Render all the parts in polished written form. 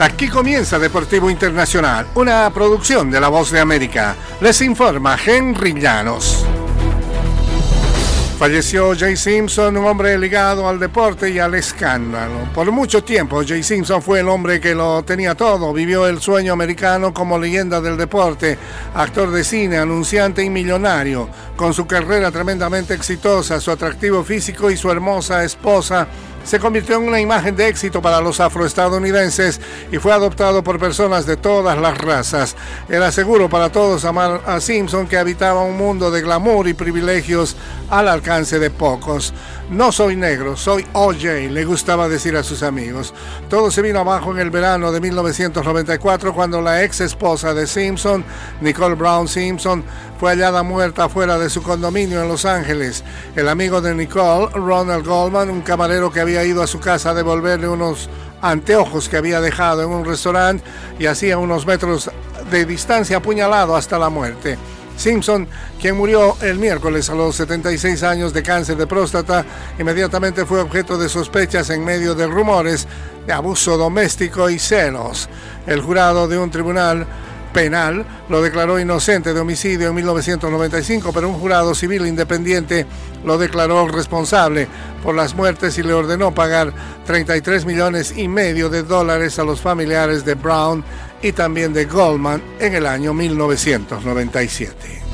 Aquí comienza Deportivo Internacional, una producción de La Voz de América. Les informa Henry Llanos. Falleció Jay Simpson, un hombre ligado al deporte y al escándalo. Por mucho tiempo, Jay Simpson fue el hombre que lo tenía todo. Vivió el sueño americano como leyenda del deporte, actor de cine, anunciante y millonario. Con su carrera tremendamente exitosa, su atractivo físico y su hermosa esposa, se convirtió en una imagen de éxito para los afroestadounidenses y fue adoptado por personas de todas las razas. Era seguro para todos amar a Simpson, que habitaba un mundo de glamour y privilegios al alcance de pocos. No soy negro, soy OJ, le gustaba decir a sus amigos. Todo se vino abajo en el verano de 1994 cuando la ex esposa de Simpson, Nicole Brown Simpson, fue hallada muerta fuera de su condominio en Los Ángeles. El amigo de Nicole, Ronald Goldman, un camarero que había ido a su casa a devolverle unos anteojos que había dejado en un restaurante, y hacía unos metros de distancia apuñalado hasta la muerte. Simpson, quien murió el miércoles a los 76 años de cáncer de próstata, inmediatamente fue objeto de sospechas en medio de rumores de abuso doméstico y celos. El jurado de un tribunal penal lo declaró inocente de homicidio en 1995, pero un jurado civil independiente lo declaró responsable por las muertes y le ordenó pagar $33,5 millones a los familiares de Brown y también de Goldman en el año 1997.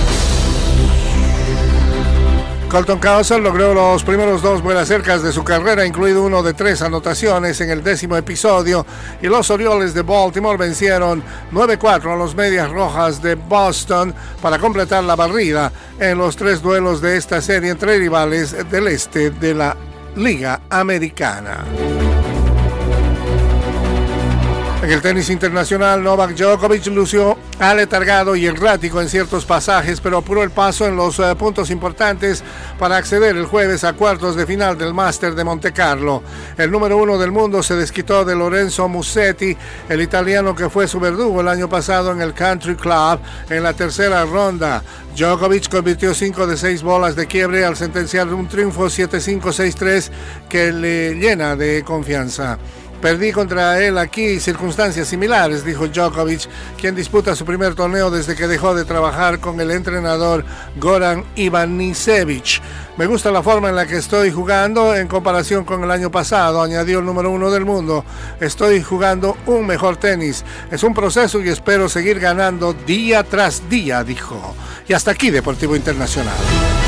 Colton Cowser logró los primeros 2 vuelas cercas de su carrera, incluido uno de 3 anotaciones en el 10º episodio, y los Orioles de Baltimore vencieron 9-4 a los Medias Rojas de Boston para completar la barrida en los 3 duelos de esta serie entre rivales del este de la Liga Americana. En el tenis internacional, Novak Djokovic lució aletargado y errático en ciertos pasajes, pero apuró el paso en los puntos importantes para acceder el jueves a cuartos de final del Máster de Monte Carlo. El número 1 del mundo se desquitó de Lorenzo Musetti, el italiano que fue su verdugo el año pasado en el Country Club en la tercera ronda. Djokovic convirtió 5 de 6 bolas de quiebre al sentenciar un triunfo 7-5, 6-3 que le llena de confianza. Perdí contra él aquí circunstancias similares, dijo Djokovic, quien disputa su primer torneo desde que dejó de trabajar con el entrenador Goran Ivanisevic. Me gusta la forma en la que estoy jugando en comparación con el año pasado, añadió el número 1 del mundo. Estoy jugando un mejor tenis. Es un proceso y espero seguir ganando día tras día, dijo. Y hasta aquí Deportivo Internacional.